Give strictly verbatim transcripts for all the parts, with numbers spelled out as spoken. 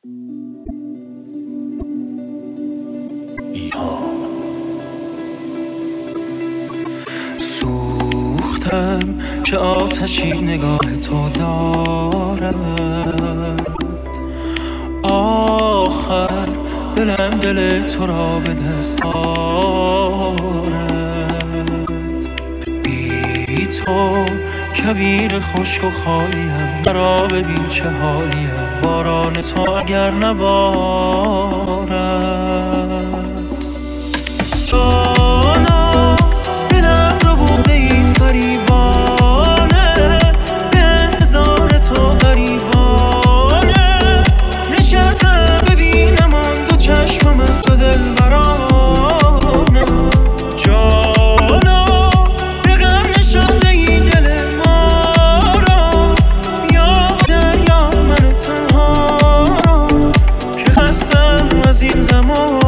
ایهام سوختم که آتشی نگاه تو دارد، آخر دلم دل تو را به دست آرد. بی تو کویر خشک و خالیم، مرا ببین چه حالیم، باران تو اگر نبارد. جانا دلم رو بوده ای فریبانه، به انتظار تو غریبانه، نشستم ببینم آن دو چشمم از تو دلبرانه. جانا به غم نشانده ای دل ما را، یا دریا من تنها را که خستم از این زمان.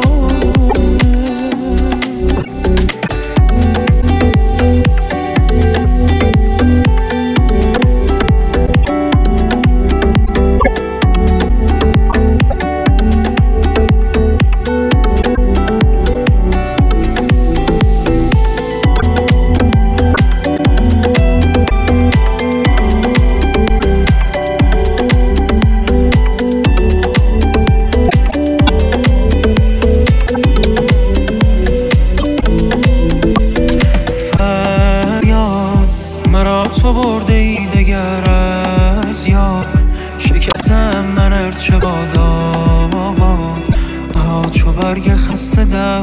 تو برده ای دگر از یاد، شکستم من ارچه باداباد، ها چو برگ خسته در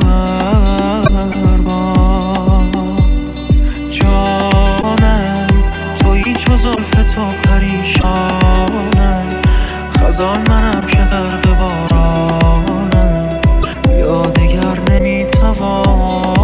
باد. جانم تویی چو زلف تو پریشانم، خزان منم که غرق بارانم، یا دگر نمیتوانم.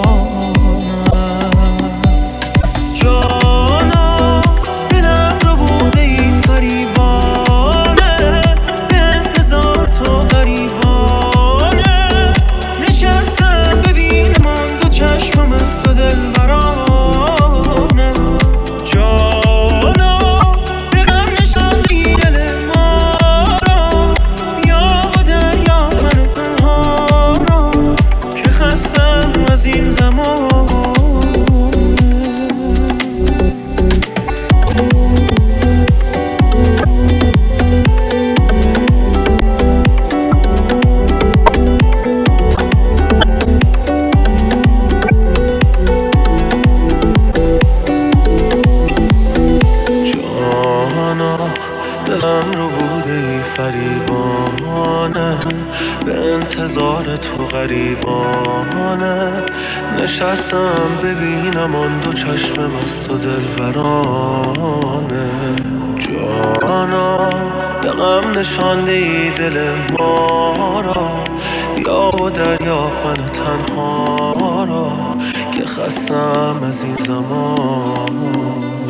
دلم رو بوده ای فریبانه، به انتظار تو غریبانه، نشستم ببینم آن دو چشم مست و دلبرانه. جانا به غم نشانده ای دل ما را، یا و دریا من تنها را که خستم از این زمان.